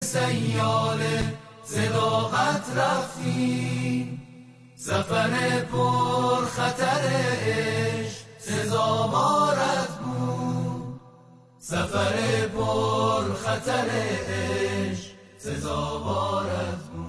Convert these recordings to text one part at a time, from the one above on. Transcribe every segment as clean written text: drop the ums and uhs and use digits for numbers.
سیال صداقت رفتیم، سفر پر خطرش سزاوارت بود، سفر پر خطرش سزاوارت بود.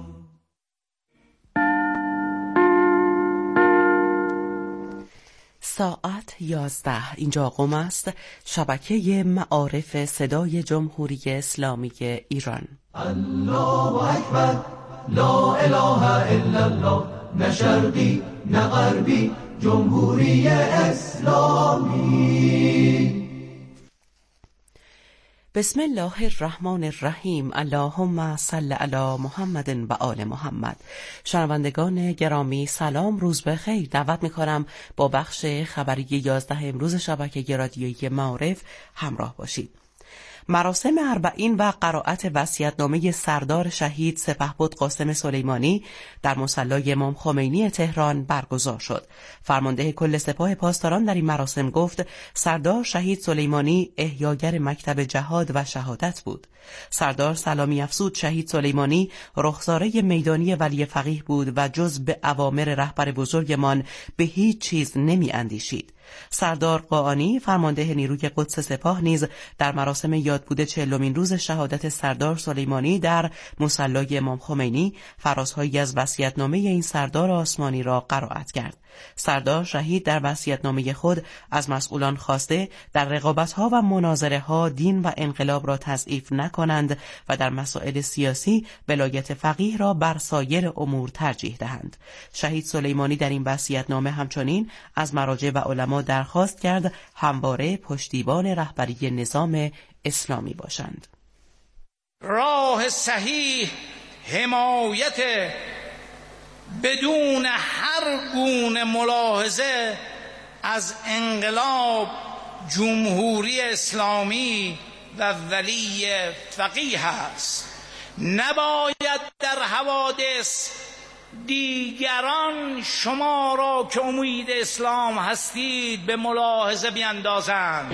ساعت 11 اینجا قم است، شبکه معارف صدای جمهوری اسلامی ایران. الله اکبر، لا اله الا الله، نه شرقی نه غربی، جمهوری اسلامی. بسم الله الرحمن الرحیم. اللهم صل علی محمد و آل محمد. شنوندگان گرامی سلام، روز بخیر. دعوت می‌کنم با بخش خبری 11 امروز شبکه رادیویی معارف همراه باشید. مراسم اربعین و قرائت وصیت‌نامه سردار شهید سپهبد قاسم سلیمانی در مصلی امام خمینی تهران برگزار شد. فرمانده کل سپاه پاسداران در این مراسم گفت سردار شهید سلیمانی احیاگر مکتب جهاد و شهادت بود. سردار سلامی افزود شهید سلیمانی رخساره میدانی ولی فقیه بود و جز به اوامر رهبر بزرگمان به هیچ چیز نمی اندیشید. سردار قاآنی فرمانده نیروی قدس سپاه نیز در مراسم یادبود 40مین روز شهادت سردار سلیمانی در مصلی امام خمینی فرازهایی از وصیت‌نامه این سردار آسمانی را قرائت کرد. سردار شهید در وصیت‌نامه خود از مسئولان خواسته در رقابت‌ها و مناظره‌ها دین و انقلاب را تضعیف نکنند و در مسائل سیاسی ولایت فقیه را بر سایر امور ترجیح دهند. شهید سلیمانی در این وصیت‌نامه همچنین از مراجع و علما درخواست کرد همواره پشتیبان رهبری نظام اسلامی باشند. راه صحیح حمایت بدون هر گونه ملاحظه از انقلاب، جمهوری اسلامی و ولی فقیه است. نباید در حوادث دیگران شما را که امید اسلام هستید به ملاحظه بیندازند.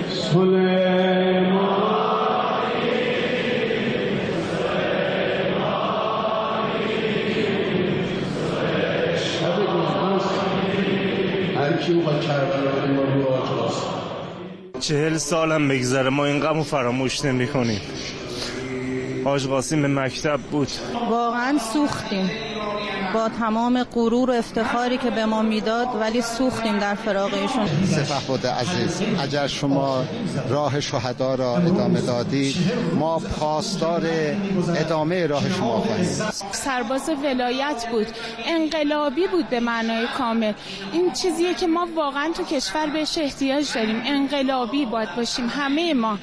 هرکی بخواد کربلای ما رو آجاست 40 سالم بگذره ما این غمو فراموش نمی کنیم. حاج قاسم به مکتب بود. واقعا سوختیم با تمام غرور و افتخاری که به ما میداد، ولی سوختیم در فراق ایشون. سپهبد عزیز، اگر شما راه شهدا را ادامه دادید ما پاسدار ادامه راه شما خواهیم. سرباز ولایت بود، انقلابی بود به معنای کامل. این چیزیه که ما واقعا تو کشور بهش احتیاج داریم. انقلابی باید باشیم همه ما.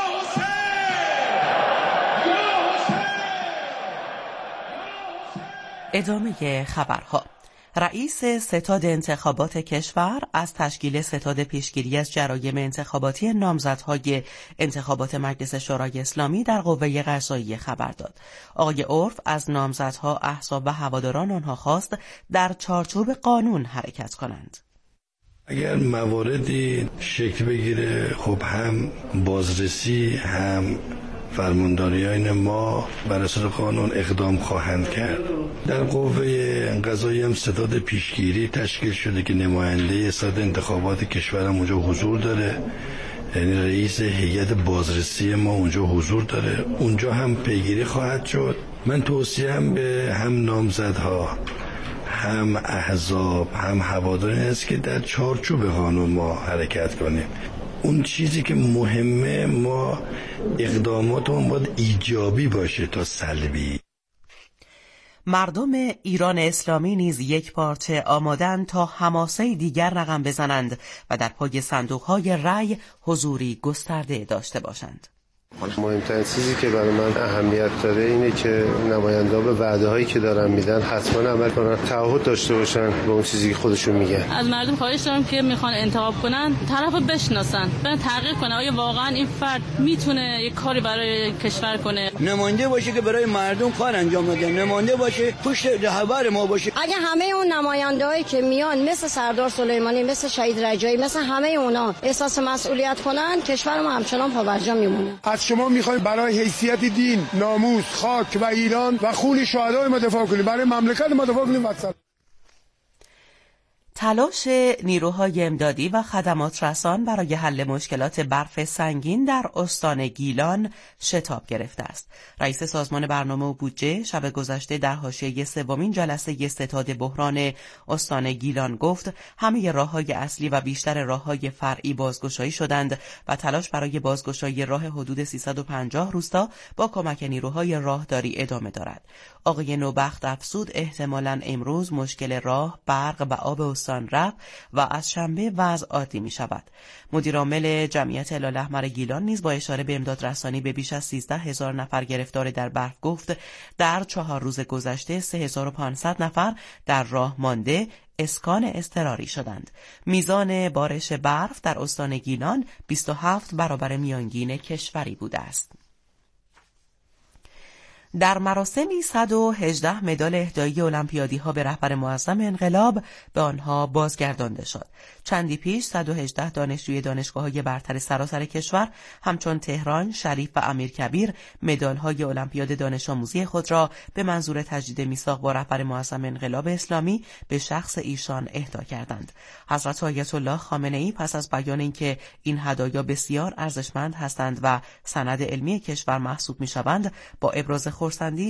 ادامه خبرها. رئیس ستاد انتخابات کشور از تشکیل ستاد پیشگیری از جرایم انتخاباتی نامزدهای انتخابات مجلس شورای اسلامی در قوه قضاییه خبر داد. آقای عرف از نامزدها، احزاب و هواداران آنها خواست در چارچوب قانون حرکت کنند. اگر مواردی شکل بگیره خب هم بازرسی هم فرمانداریان ما بر اساس قانون اقدام خواهند کرد. در قوه قضاییه هم ستاد پیشگیری تشکیل شده که نماینده ستاد انتخابات کشور هم اونجا حضور داره، یعنی رئیس هیئت بازرسی ما اونجا حضور داره، اونجا هم پیگیری خواهد شد. من توصیه‌ام به هم نامزدها هم احزاب هم هواداران است که در چارچوب قانون ما حرکت کنیم. اون چیزی که مهمه ما اقداماتمون باید ایجابی باشه تا سلبی. مردم ایران اسلامی نیز یک پارچه آمادند تا حماسه دیگر رقم بزنند و در پای صندوق‌های رأی حضوری گسترده داشته باشند. مهمترین چیزی که برای من اهمیت داره اینه که نماینده‌ها به وعده‌هایی که دارن میدن حتما عمل کنن، تعهد داشته باشن به اون چیزی که خودشون میگن. از مردم خواهش دارم که میخوان انتخاب کنن طرفو بشناسن، برن تحقیق کنن آیا واقعا این فرد میتونه یک کاری برای کشور کنه. نماینده باشه که برای مردم کار انجام بده، نماینده باشه پشت رهبر ما باشه. اگه همه اون نمایندهایی که میان مثل سردار سلیمانی، مثل شهید رجایی، مثل همه اونا احساس مسئولیت کنن، کشور ما همچنان پابرجا میمونه. از از شما میخوایم برای حیثیت دین، ناموس، خاک و ایران و خون شهدای ما دفاع کنیم، برای مملکت ما دفاع کنیم. تلاش نیروهای امدادی و خدمات رسان برای حل مشکلات برف سنگین در استان گیلان شتاب گرفته است. رئیس سازمان برنامه و بودجه شب گذشته در حاشیه سومین جلسه ستاد بحران استان گیلان گفت همه راه‌های اصلی و بیشتر راه‌های فرعی بازگشایی شدند و تلاش برای بازگشایی راه حدود 350 روستا با کمک نیروهای راهداری ادامه دارد. آقای نوبخت افزود احتمالاً امروز مشکل راه، برق و آب استان رفت و از شنبه وضع عادی می شود. مدیرعامل جمعیت هلال احمر گیلان نیز با اشاره به امداد رسانی به بیش از 13,000 نفر گرفتار در برف گفت در 4 روز گذشته 3,500 نفر در راه مانده اسکان اضطراری شدند. میزان بارش برف در استان گیلان 27 برابر میانگین کشوری بوده است. در مراسمی 118 مدال اهدایی المپیادی‌ها به رهبر معظم انقلاب به آنها بازگردانده شد. چندی پیش 118 دانشجوی دانشگاه‌های برتر سراسر کشور همچون تهران، شریف و امیرکبیر مدال‌های المپیاد دانش آموزی خود را به منظور تجدید میثاق با رهبر معظم انقلاب اسلامی به شخص ایشان اهدا کردند. حضرت آیت الله خامنه‌ای پس از بیان اینکه این هدایا بسیار ارزشمند هستند و سند علمی کشور محسوب می‌شوند، با ابراز خرسندی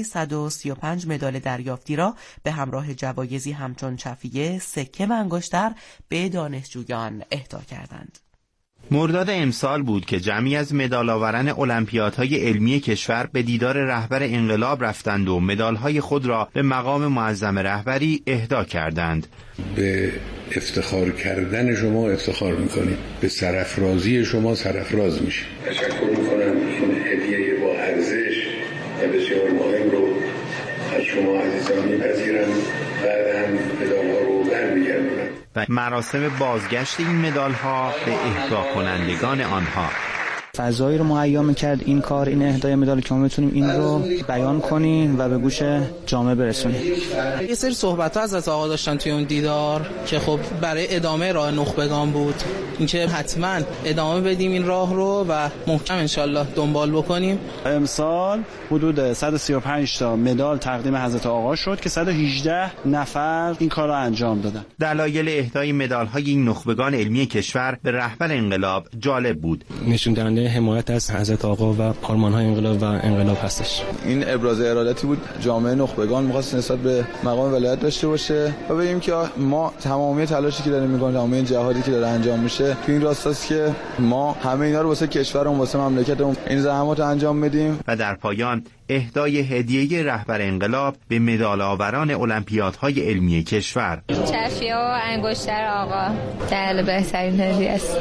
135 مدال دریافتی را به همراه جوایزی همچون چفیه، سکه و انگشتر به دانشجویان اهدا کردند. مرداد امسال بود که جمعی از مدال‌آوران المپیادهای علمی کشور به دیدار رهبر انقلاب رفتند و مدال‌های خود را به مقام معظم رهبری اهدا کردند. به افتخار کردن شما افتخار می‌کنیم، به سرافرازی شما سرافراز میشیم. تشکر می‌کنم این هدیه با ارزش و بسیار مهم رو از شما عزیزان می‌پذیرم. بعد هم مدال‌ها رو برمیگردونم. و مراسم بازگشت این مدال‌ها به اهدا کنندگان آنها فضایی رو مهیا می‌کرد این کار، این اهدای مدال که ما بتونیم این رو بیان کنیم و به گوش جامعه برسونیم. یه سری صحبت‌ها از آقا داشتن توی اون دیدار که خب برای ادامه راه نخبگان بود، اینکه حتما ادامه بدیم این راه رو و محکم انشالله دنبال بکنیم. امسال حدود 135 تا مدال تقدیم حضرت آقا شد که 118 نفر این کار رو انجام دادن. دلایل اهدای مدال‌های این نخبگان علمی کشور به رهبر انقلاب جالب بود. نشون دهنده حمایت از حضرت آقا و آرمان‌های انقلاب و انقلاب هستش. این ابراز ارادتی بود جامعه نخبگان می‌خواست نسبت به مقام ولایت داشته باشه و ببینیم که ما تمامی تلاشی که داریم می‌کنیم، تمامی جهادی که داره انجام میشه تو این راستاست که ما همه اینا رو واسه کشورمون، واسه مملکتمون این زحمات رو انجام بدیم. و در پایان اهدای هدیه رهبر انقلاب به مدال‌آوران المپیادهای علمی کشور. چفیه و انگشتر آقا در بهترین هدیه است.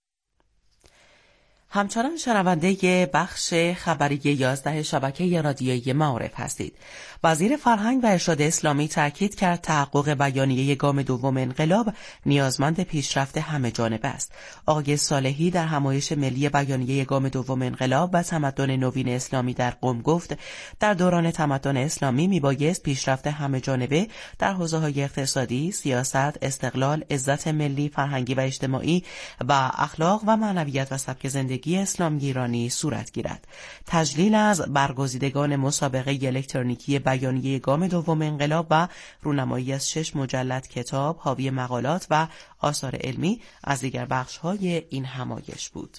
همچنان شنونده بخش خبری 11 شبکه رادیویی معارف هستید. وزیر فرهنگ و ارشاد اسلامی تاکید کرد تحقق بیانیه گام دوم انقلاب نیازمند پیشرفت همه جانبه است. آقای صالحی در همایش ملی بیانیه گام دوم انقلاب و تمدن نوین اسلامی در قم گفت در دوران تمدن اسلامی میبایست پیشرفت همه جانبه در حوزه‌های اقتصادی، سیاست، استقلال، عزت ملی، فرهنگی و اجتماعی و اخلاق و معنویت و سبک زندگی اسلامی ایرانی صورت گیرد. تجلیل از برگزیدگان مسابقه الکترونیکی بیانیه گام دوم انقلاب و رونمایی از 6 مجلد کتاب حاوی مقالات و آثار علمی از دیگر بخش‌های این همایش بود.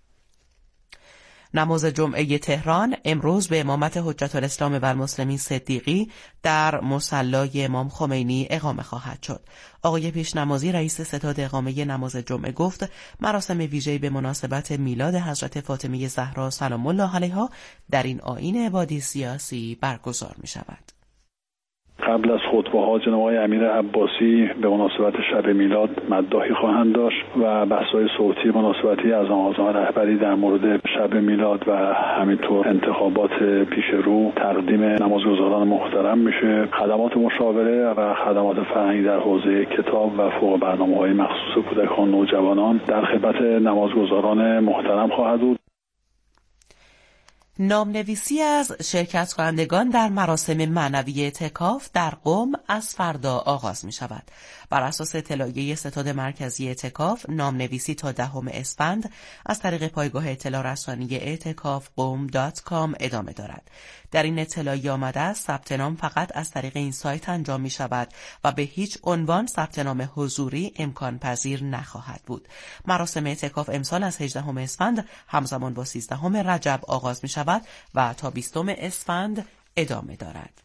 نماز جمعه تهران امروز به امامت حجت الاسلام و المسلمین صدیقی در مصلی امام خمینی اقامه خواهد شد. آقای پیشنمازی رئیس ستاد اقامه نماز جمعه گفت مراسم ویژه‌ای به مناسبت میلاد حضرت فاطمه زهرا سلام الله علیها در این آیین عبادی سیاسی برگزار می شود. قبل از خطبه‌ها جناب آقای امیر عباسی به مناسبت شب میلاد مداحی خواهند داشت و بحث‌های صوتی مناسبتی از آزم رهبری در مورد شب میلاد و همینطور انتخابات پیش رو تقدیم نمازگزاران محترم میشه. خدمات مشاوره و خدمات فرهنگی در حوزه کتاب و فوق برنامه‌های مخصوص کودکان و نوجوانان در خدمت نمازگزاران محترم خواهد بود. نامنویسی از شرکت کنندگان در مراسم معنوی اعتکاف در قم از فردا آغاز می شود. بر اساس اطلاعیه ستاد مرکزی اعتکاف، نامنویسی تا 10 اسفند از طریق پایگاه اطلاع رسانی اعتکافقم.com ادامه دارد. در این اطلاعیه آمده است ثبت نام فقط از طریق این سایت انجام می شود و به هیچ عنوان ثبت نام حضوری امکان پذیر نخواهد بود. مراسم اعتکاف امسال از 18 اسفند همزمان با 13 رجب آغاز می شود و تا 20 اسفند ادامه دارد.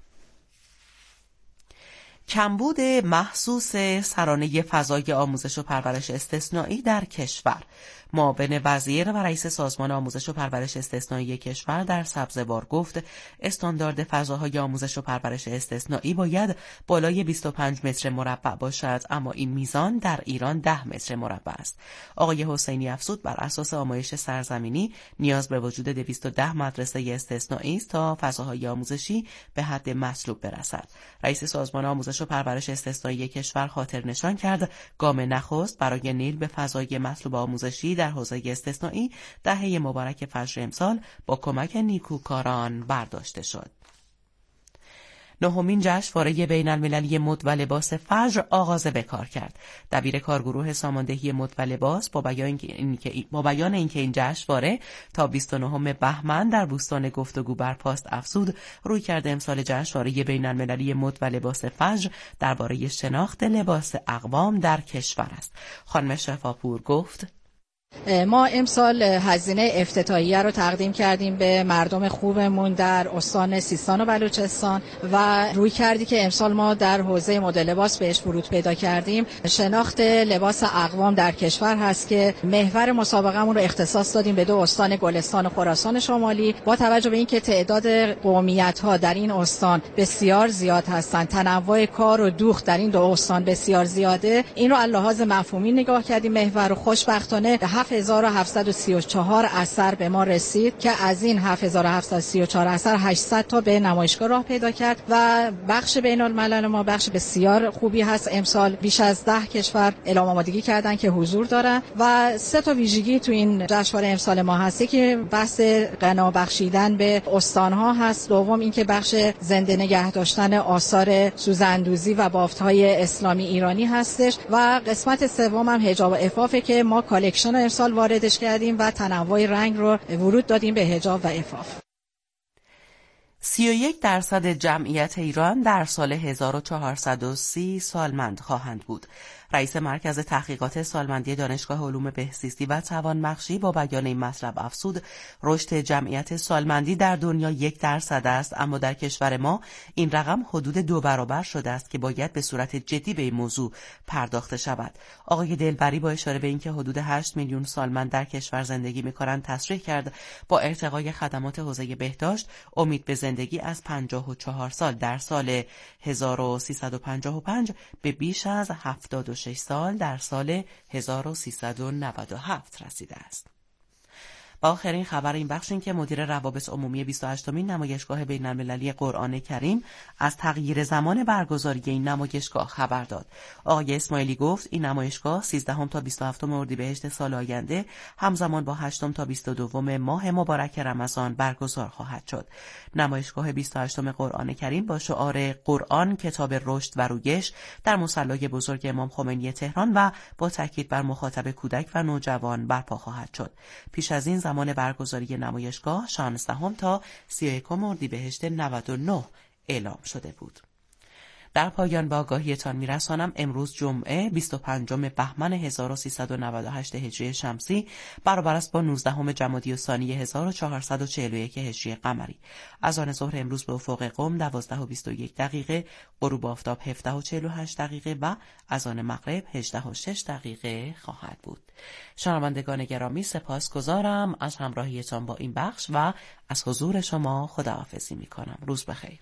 کمبود محسوس سرانه فضای آموزش و پرورش استثنایی در کشور. معاون وزیر و رئیس سازمان آموزش و پرورش استثنایی کشور در سبزوار گفت استاندارد فضاهای آموزش و پرورش استثنایی باید بالای 25 متر مربع باشد، اما این میزان در ایران 10 متر مربع است. آقای حسینی افزود بر اساس آمایش سرزمینی نیاز به وجود 210 مدرسه استثنایی است تا فضاهای آموزشی به حد مطلوب برسد. رئیس سازمان آموزش و پرورش استثنایی کشور خاطر نشان کرد گام نخست برای نیل به فضای مطلوب آموزشی در حوزه استثنایی دهه مبارک فجر امسال با کمک نیکوکاران برداشته شد. 9مین جشنواره بین المللی مد و لباس فجر آغاز به کار کرد. دبیر کارگروه ساماندهی مد و لباس با بیان اینکه این جشنواره تا 29 بهمن در بوستان گفتگو برپاست افزود رویکرد امسال جشنواره بین المللی مد و لباس فجر درباره شناخت لباس اقوام در کشور است. خانم شفاپور گفت ما امسال هزینه افتتاحیه رو تقدیم کردیم به مردم خوبمون در استان سیستان و بلوچستان و روی کردی که امسال ما در حوزه مد لباس بهش ورود پیدا کردیم شناخت لباس اقوام در کشور هست که محور مسابقه‌مون رو اختصاص دادیم به 2 استان گلستان و خراسان شمالی. با توجه به اینکه تعداد قومیت‌ها در این استان بسیار زیاد هستند، تنوع کار و دوخت در این 2 استان بسیار زیاده، این رو از لحاظ مفهومی نگاه کردیم محور رو. خوشبختانه 7734 اثر به ما رسید که از این 7734 اثر 800 تا به نمایشگاه راه پیدا کرد و بخش بین الملل ما بخش بسیار خوبی هست. امسال بیش از 10 کشور اعلام آمادگی کردن که حضور دارن و 3 تا ویژگی تو این جشنواره امسال ما هست که بحث غنا بخشیدن به استان‌ها هست، دوم اینکه بخش زنده نگه داشتن آثار سوزاندوزی و بافت‌های اسلامی ایرانی هستش و قسمت سوم هم حجاب و عفافه که ما کالکشن امسال واردش کردیم و تنوع رنگ رو ورود دادیم به حجاب و عفاف. 31% جمعیت ایران در سال 1430 سالمند خواهند بود. رئیس مرکز تحقیقات سالمندی دانشگاه علوم بهزیستی و توانبخشی با بیان این مطلب افزود رشد جمعیت سالمندی در دنیا 1% است، اما در کشور ما این رقم حدود 2 برابر شده است که باید به صورت جدی به این موضوع پرداخته شود. آقای دلبری با اشاره به اینکه حدود 8 میلیون سالمند در کشور زندگی می‌کنند تصریح کرد با ارتقای خدمات حوزه بهداشت امید به زندگی از 54 سال در سال 1355 به بیش از 76 سال در سال 1397 رسیده است. و آخرین خبر این بخش این که مدیر روابط عمومی 28مین نمایشگاه بین‌المللی قرآن کریم از تغییر زمان برگزاری این نمایشگاه خبر داد. آقای اسماعیلی گفت این نمایشگاه 13 تا 27 اردیبهشت سال آینده همزمان با 8 تا 22 ماه مبارک رمضان برگزار خواهد شد. نمایشگاه 28م قرآن کریم با شعار قرآن کتاب رشد و رویش در مصلی بزرگ امام خمینی تهران و با تاکید بر مخاطب کودک و نوجوان برپا خواهد شد. پیش از این زمان برگزاری نمایشگاه 16 تا 31 اردیبهشت 99 اعلام شده بود. در پایان با آگاهیتان میرسانم امروز جمعه 25 بهمن 1398 هجری شمسی برابر است با 19 جمادی الثانی 1441 هجری قمری. از آن ظهر امروز به افق قم 12:21 دقیقه، غروب آفتاب 17:48 دقیقه و از آن مغرب 18:06 دقیقه خواهد بود. شنوندگان گرامی سپاسگزارم از همراهیتان با این بخش و از حضور شما خداحافظی می‌کنم. روز بخیر.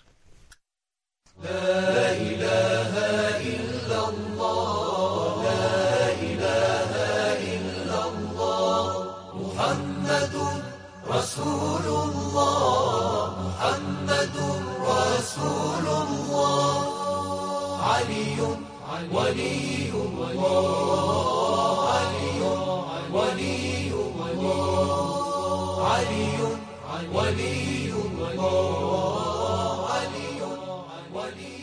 لا إله إلا الله لا إله إلا الله محمد رسول الله محمد رسول الله علي ولي الله علي ولي الله علي ولی الله علی ولی.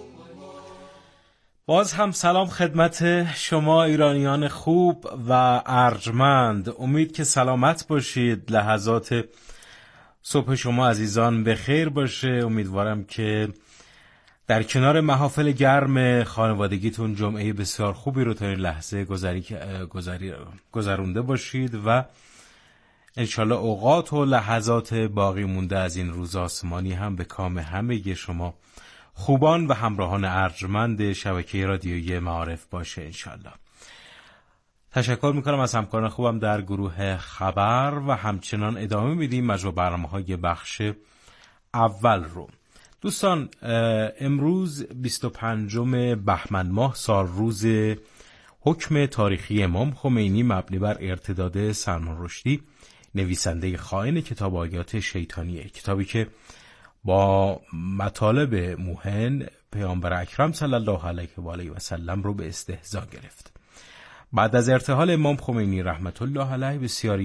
باز هم سلام خدمت شما ایرانیان خوب و ارجمند. امید که سلامت باشید. لحظات صبح شما عزیزان به خیر باشه. امیدوارم که در کنار محافل گرم خانوادگیتون جمعه بسیار خوبی رو تا این لحظه گذرونده باشید و انشالله اوقات و لحظات باقی مونده از این روز آسمانی هم به کام همه شما خوبان و همراهان ارجمند شبکه رادیویی معارف باشه انشالله. تشکر میکنم از همکاران خوبم در گروه خبر و همچنان ادامه میدیم مجموع برنامه‌های بخش اول رو. دوستان، امروز 25 بهمن ماه سال روز حکم تاریخی امام خمینی مبنی بر ارتداد سلمان رشدی، نویسنده خائن کتاب آیات شیطانیه، کتابی که با مطالب موهن پیامبر اکرم صلی الله علیه و آله و سلم رو به استهزا گرفت. بعد از ارتحال امام خمینی رحمت الله علیه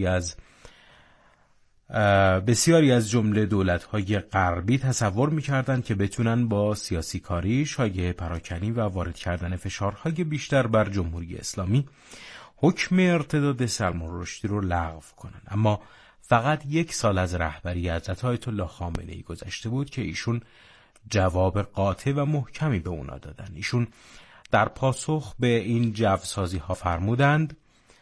بسیاری از جمله دولت‌های غربی تصور می‌کردند که بتونن با سیاسی کاری، شایعه پراکنی و وارد کردن فشارهای بیشتر بر جمهوری اسلامی حکم ارتداد سلمان رشدی رو لغو کنن. اما فقط 1 سال از رهبری حضرت آیت الله خامنه‌ای گذشته بود که ایشون جواب قاطع و محکمی به اونا دادن. ایشون در پاسخ به این جوسازی‌ها فرمودند،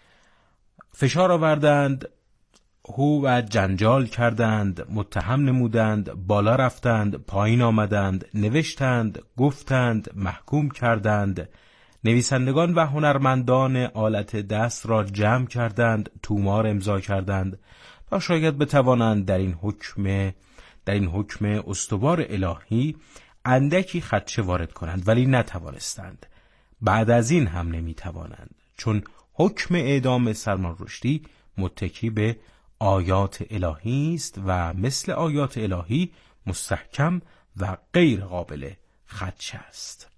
فشار آوردند، هو و جنجال کردند، متهم نمودند، بالا رفتند، پایین آمدند، نوشتند، گفتند، محکوم کردند، نویسندگان و هنرمندان آلت دست را جمع کردند، تومار امضا کردند تا شاید بتوانند در این حکم استوار الهی اندکی خدشه وارد کنند، ولی نتوانستند. بعد از این هم نمیتوانند، چون حکم اعدام سلمان رشدی متکی به آیات الهی است و مثل آیات الهی مستحکم و غیر قابل خدشه است.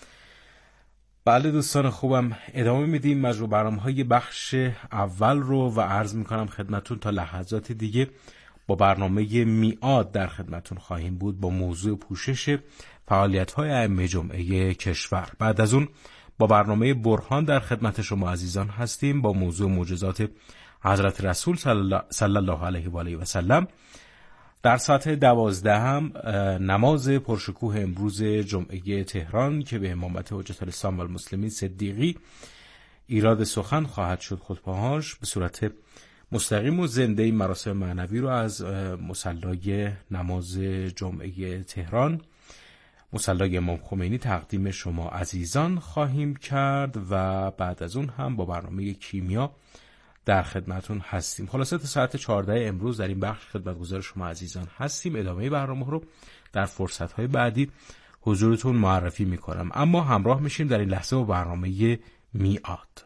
بله دوستان خوبم، ادامه میدیم مجموع برنامه‌های بخش اول رو و عرض میکنم خدمتون تا لحظات دیگه با برنامه میعاد در خدمتون خواهیم بود با موضوع پوشش فعالیت‌های ائمه جمعه کشور. بعد از اون با برنامه برهان در خدمت شما عزیزان هستیم با موضوع معجزات حضرت رسول صلی الله علیه و آله و سلم. در ساعت 12 هم نماز پرشکوه امروز جمعه تهران که به امامت حجت الاسلام و المسلمین صدیقی ایراد سخن خواهد شد. خطبه‌هاش به صورت مستقیم و زنده این مراسم معنوی رو از مصلی نماز جمعه تهران، مصلی امام خمینی تقدیم شما عزیزان خواهیم کرد و بعد از اون هم با برنامه کیمیا در خدمتون هستیم. خلاصه تا ساعت 14 امروز در این بخش خدمتگزار شما عزیزان هستیم. ادامه برنامه رو در فرصت‌های بعدی حضورتون معرفی میکنم، اما همراه میشیم در این لحظه با برنامه میعاد.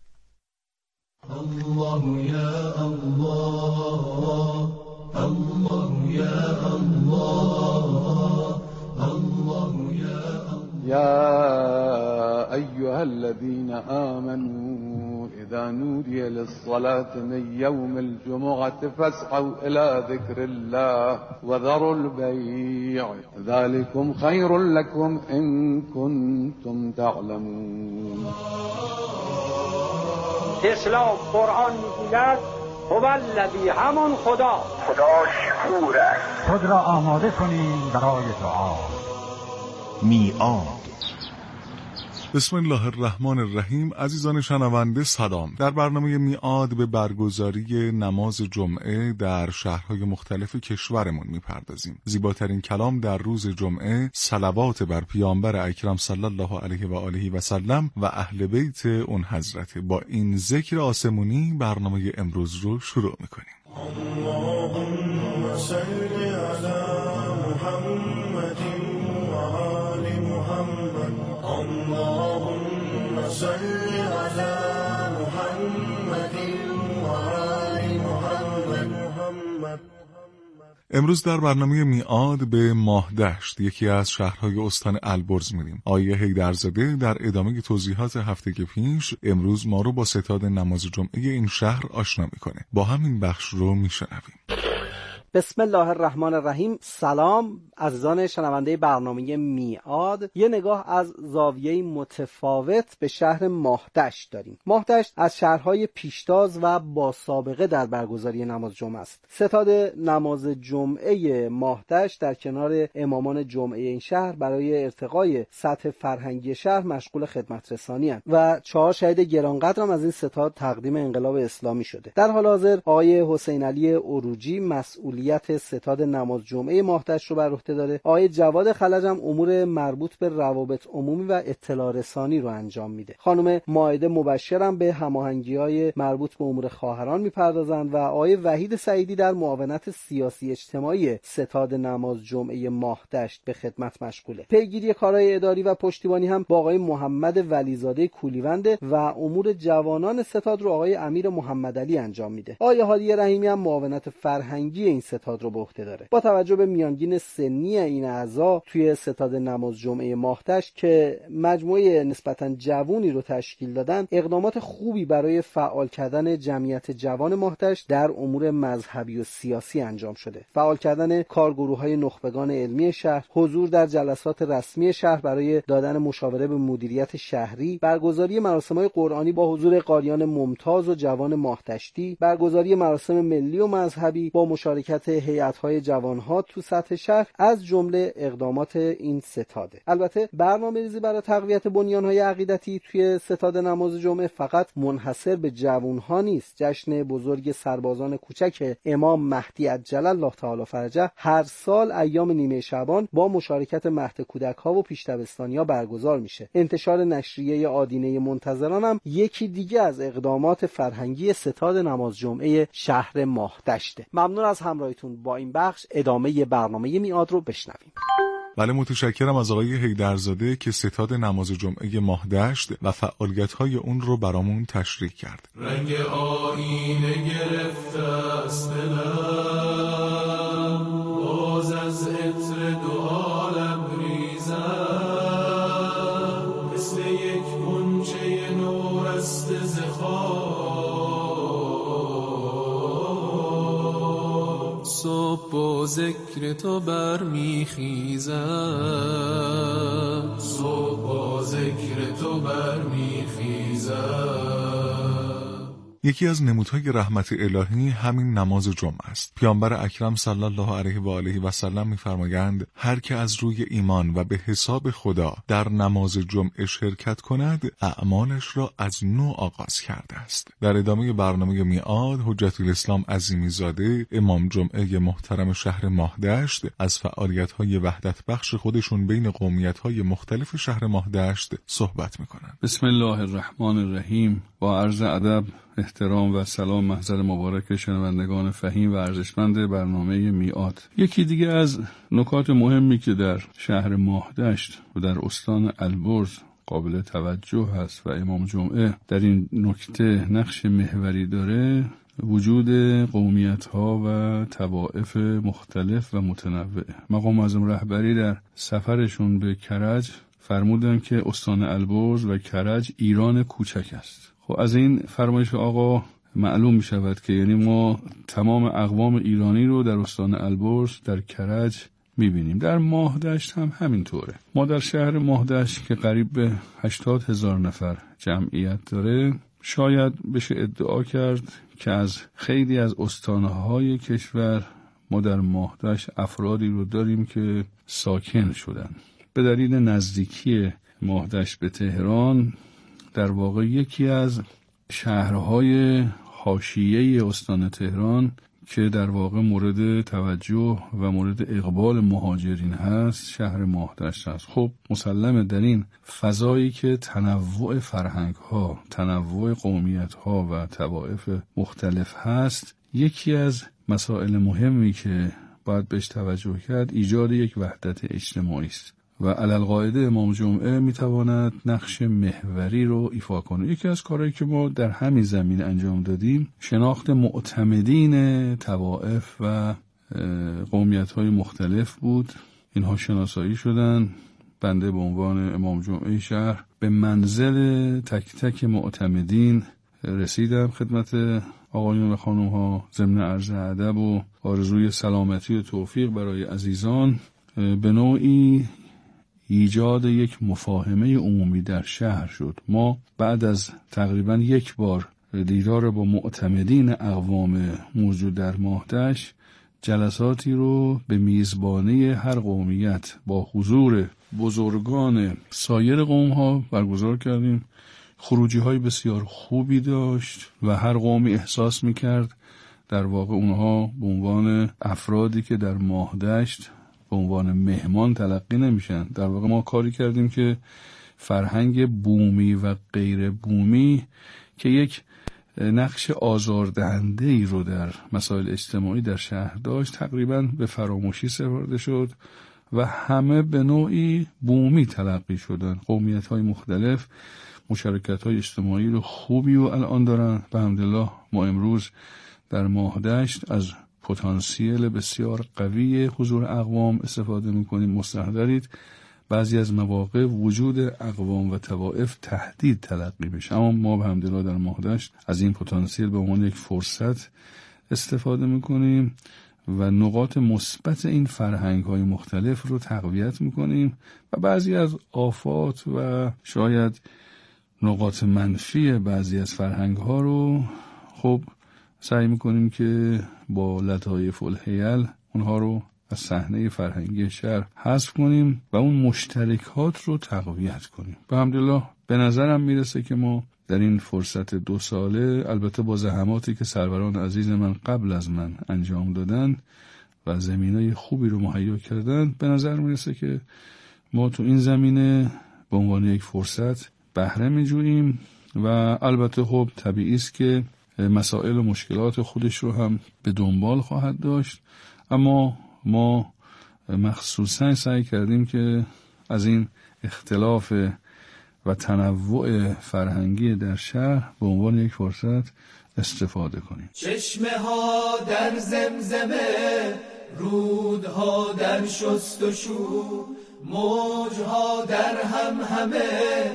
الله یا الله، الله یا الله، الله یا ایها الذین آمنوا اذا نودي للصلاة من يوم الجمعة فاسعوا إلى ذكر الله وذروا البيع ذلكم خير لكم إن كنتم تعلمون. اسلام قرآن میگوید هو الذی، همان خدا شکور است. خود را آماده کنیم برای دعا. میعاد. بسم الله الرحمن الرحیم. عزیزان شنونده سلام. در برنامه میعاد به برگزاری نماز جمعه در شهرهای مختلف کشورمون میپردازیم. زیباترین کلام در روز جمعه صلوات بر پیامبر اکرم صلی الله علیه و آله و سلم و اهل بیت اون حضرت. با این ذکر آسمونی برنامه امروز رو شروع میکنیم. اللهم صل علی محمد و آل محمد. اللهم صل علی محمد و آل محمد. امروز در برنامه میعاد به ماهدشت، یکی از شهرهای استان البرز میریم. آیه حیدرزاده در ادامه توضیحات هفته که پیش امروز ما رو با ستاد نماز جمعه این شهر آشنا میکنه. با همین بخش رو میشنویم. بسم الله الرحمن الرحیم. سلام عزیزان شنونده برنامه میعاد. یه نگاه از زاویه متفاوت به شهر ماهدشت داریم. ماهدشت از شهرهای پیشتاز و با سابقه در برگزاری نماز جمعه است. ستاد نماز جمعه ماهدشت در کنار امامان جمعه این شهر برای ارتقای سطح فرهنگی شهر مشغول خدمت رسانی هستند و 4 شهید گرانقدر هم از این ستاد تقدیم انقلاب اسلامی شده. در حال حاضر آقای حسین علی عروجی مسئولیت ستاد نماز جمعه ماهدشت رو بر عهده داره. آقای جواد خلج هم امور مربوط به روابط عمومی و اطلاع رسانی رو انجام میده. خانم مائده مبشر هم به هماهنگی‌های مربوط به امور خواهران میپردازند و آقای وحید سعیدی در معاونت سیاسی اجتماعی ستاد نماز جمعه ماهدشت به خدمت مشغوله. پیگیری کارهای اداری و پشتیبانی هم با آقای محمد ولیزاده کولیوند و امور جوانان ستاد رو آقای امیر محمدعلی انجام میده. آقای هادی رحیمی هم معاونت فرهنگی این ستاد رو به عهده داره. با توجه به میانگین سنی این اعضا توی ستاد نماز جمعه ماهدشت که مجموعه نسبتاً جوونی رو تشکیل دادن، اقدامات خوبی برای فعال کردن جمعیت جوان ماهدشت در امور مذهبی و سیاسی انجام شده. فعال کردن کارگروه‌های نخبگان علمی شهر، حضور در جلسات رسمی شهر برای دادن مشاوره به مدیریت شهری، برگزاری مراسم‌های قرآنی با حضور قاریان ممتاز و جوان ماهدشتی، برگزاری مراسم ملی و مذهبی با مشارکت هیئت‌های جوان‌ها تو سطح شهر از جمله اقدامات این ستاده. البته برنامه‌ریزی برای تقویت بنیان‌های عقیدتی توی ستاد نماز جمعه فقط منحصر به جوان‌ها نیست. جشن بزرگ سربازان کوچک امام مهدی عجل الله تعالی فرجه هر سال ایام نیمه شعبان با مشارکت مهد کودک‌ها و پیش‌دبستانی‌ها برگزار میشه. انتشار نشریه آدینه منتظران هم یکی دیگه از اقدامات فرهنگی ستاد نماز جمعه شهر ماهدشته. ممنون از همراهیتون با این بخش. ادامه برنامه میعاد رو بشنویم. بله، متشکرم از آقای حیدرزاده که ستاد نماز جمعه ماهدشت و فعالیت‌های اون رو برامون تشریح کرد. رنگ آینه گرفته است دلم، باز از عطر دو عالم ریزم، مثل یک غنچه نورسته ز خواب، صبح با ذکر تو برمیخیزم، صبح با ذکر تو برمیخیزم. یکی از نمودهای رحمت الهی همین نماز جمعه است. پیامبر اکرم صلی الله علیه و آله و سلم می‌فرمایند هر که از روی ایمان و به حساب خدا در نماز جمعه شرکت کند، اعمالش را از نو آغاز کرده است. در ادامه برنامه میعاد، حجت الاسلام عظیمی زاده، امام جمعه محترم شهر ماهدشت، از فعالیت‌های وحدت بخش خودشون بین قومیت‌های مختلف شهر ماهدشت صحبت می‌کنند. بسم الله الرحمن الرحیم. با عرض ادب، احترام و سلام محضر مبارک شنوندگان فهیم و ارزشمند برنامه میعاد. یکی دیگه از نکات مهمی که در شهر ماهدشت و در استان البرز قابل توجه هست و امام جمعه در این نکته نقش محوری داره، وجود قومیت‌ها و طوائف مختلف و متنوع. مقام معظم رهبری در سفرشون به کرج فرمودن که استان البرز و کرج ایران کوچک است. خب از این فرمایش آقا معلوم می شود که یعنی ما تمام اقوام ایرانی رو در استان البرز در کرج می بینیم. در ماهدشت هم همینطوره. ما در شهر ماهدشت که قریب به 80,000 نفر جمعیت داره، شاید بشه ادعا کرد که از خیلی از استانهای کشور ما در ماهدشت افرادی رو داریم که ساکن شدن. به دلیل نزدیکی ماهدشت به تهران، در واقع یکی از شهرهای حاشیه استان تهران که در واقع مورد توجه و مورد اقبال مهاجرین هست، شهر ماهدشت است. خب مسلمه در این فضایی که تنوع فرهنگ‌ها، تنوع قومیت‌ها و طوائف مختلف هست، یکی از مسائل مهمی که باید بهش توجه کرد ایجاد یک وحدت اجتماعی است و علالقاعده امام جمعه میتواند نقش محوری رو ایفا کنه. یکی از کارهایی که ما در همین زمین انجام دادیم، شناخت معتمدین طوائف و قومیت‌های مختلف بود. اینها شناسایی شدن. بنده به عنوان امام جمعه شهر به منزل تک تک معتمدین رسیدم خدمت آقایون و خانم ها ضمن عرض ادب و آرزوی سلامتی و توفیق برای عزیزان به نوعی ایجاد یک مفاهمه عمومی در شهر شد. ما بعد از تقریبا یک بار دیدار با معتمدین اقوام موجود در ماهدشت جلساتی رو به میزبانی هر قومیت با حضور بزرگان سایر قوم ها برگزار کردیم. خروجی های بسیار خوبی داشت و هر قومی احساس میکرد در واقع اونها به عنوان افرادی که در ماهدشت به عنوان مهمان تلقی نمیشن. در واقع ما کاری کردیم که فرهنگ بومی و غیر بومی که یک نقش آزاردهنده ای رو در مسائل اجتماعی در شهر داشت تقریبا به فراموشی سپرده شد و همه به نوعی بومی تلقی شدن. قومیت های مختلف مشارکت های اجتماعی رو خوبی و الان دارن. به حمدالله ما امروز در ماهدشت از پتانسیل بسیار قوی حضور اقوام استفاده میکنیم. مستحضرید بعضی از مواقع وجود اقوام و طوائف تهدید تلقی میشه، اما ما به حمدالله در ماهدشت از این پتانسیل به عنوان یک فرصت استفاده میکنیم و نقاط مثبت این فرهنگ های مختلف رو تقویت میکنیم و بعضی از آفات و شاید نقاط منفی بعضی از فرهنگ ها رو خب سعی میکنیم که با لطایف الحیل اونها رو از صحنه فرهنگی شهر حذف کنیم و اون مشترکات رو تقویت کنیم. به حمدالله به نظرم میرسه که ما در این فرصت 2 ساله، البته با زحماتی که سروران عزیز من قبل از من انجام دادن و زمینه خوبی رو مهیا کردن، به نظر میرسه که ما تو این زمینه به عنوان یک فرصت بهره میجوییم و البته خب طبیعی است که مسائل و مشکلات خودش رو هم به دنبال خواهد داشت، اما ما مخصوصا سعی کردیم که از این اختلاف و تنوع فرهنگی در شهر به عنوان یک فرصت استفاده کنیم. چشمه ها در زمزمه، رودها در شست و شو، موجها در همه،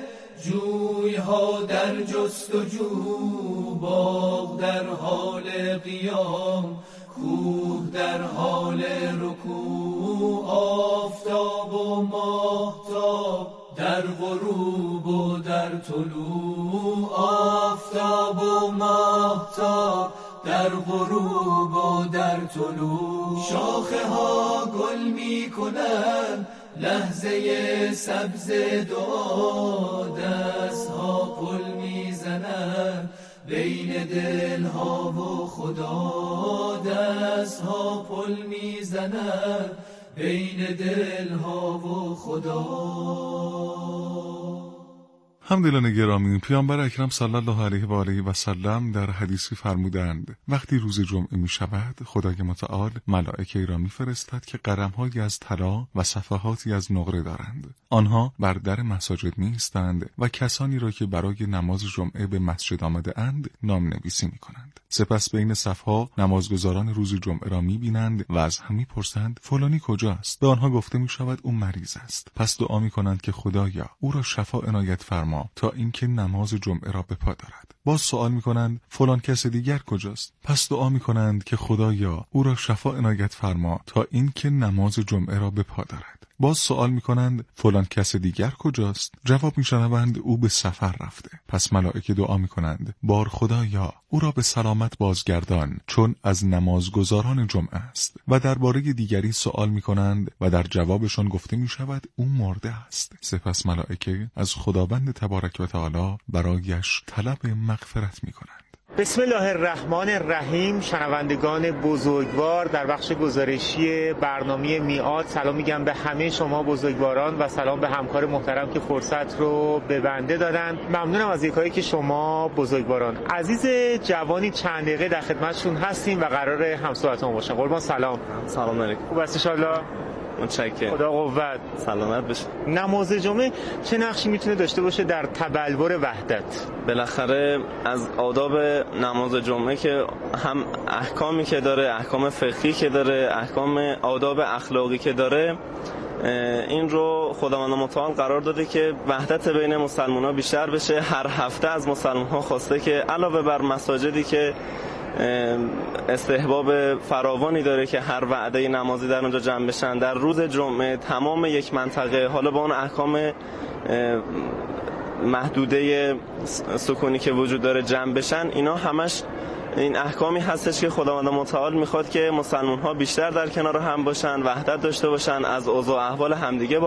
جویها در جست و جو، باغ در حال قیام، کوه در حال رکوع، آفتاب و ماهتاب در غروب و در طلوع، آفتاب و ماهتاب در غروب و در طلوع، شاخه ها گل می کنن لحظه سبز دعا، دست ها پل می زنن بین دل ها و خدا، دست ها پل می زنن بین دل ها و خدا. همدلان گرامی، پیامبر اکرم صلی الله علیه و آله و سلم در حدیثی فرمودند وقتی روز جمعه می شود خدای متعال ملائکه را می فرستد که قلم‌هایی از طلا و صفحاتی از نقره دارند. آنها بر در مساجد می ایستند و کسانی را که برای نماز جمعه به مسجد آمده اند نام نویسی می کنند. سپس بین صفها نمازگزاران روز جمعه را می بینند و از هم می پرسند فلانی کجاست؟ به آنها گفته می شود او مریض است. پس دعا می کنند که خدایا او را شفا عنایت فرما تا اینکه نماز جمعه را به پا دارد. باز سوال می کنند فلان کس دیگر کجاست؟ پس دعا می کنند که خدایا او را شفا عنایت فرما تا اینکه نماز جمعه را به پا دارد. باز سوال می کنند فلان کس دیگر کجاست؟ جواب می شنوند او به سفر رفته. پس ملائکه دعا می کنند بار خدایا او را به سلامت بازگردان چون از نمازگزاران جمعه است. و درباره دیگری سوال می کنند و در جوابشان گفته می شود او مرده است. سپس ملائکه از خداوند تبارک و تعالی برایش طلب مغفرت می کنند. بسم الله الرحمن الرحیم. شنوندگان بزرگوار، در بخش گزارشی برنامه میعاد سلام میگم به همه شما بزرگواران و سلام به همکار محترم که فرصت رو به بنده دادن. ممنونم از یکایی که شما بزرگواران. عزیز جوانی چند دقیقه در خدمتشون هستیم و قرار همصحبتمون باشن. قربان سلام. سلام علیکم. خوب هستی ان شاءالله؟ متشکرم. خدا قوت. سلامت بشه. نماز جمعه چه نقشی میتونه داشته باشه در تبلور وحدت؟ بالاخره از آداب نماز جمعه که هم احکامی که داره، احکام فقهی که داره، احکام آداب اخلاقی که داره، این رو خداوند متعال قرار داده که وحدت بین مسلمان‌ها بیشتر بشه. هر هفته از مسلمان‌ها خواسته که علاوه بر مساجدی که استحباب فراوانی داره که هر وعده نمازی در اونجا جمع بشن. در روز جمعه تمام یک منطقه حالا با اون احکام محدوده سکونی که وجود داره جمع بشن، اینا همش این احکامی هستش که خداوند متعال میخواد که مسلمان ها بیشتر در کنار هم باشن، وحدت داشته باشن، از اوضاع احوال همدیگه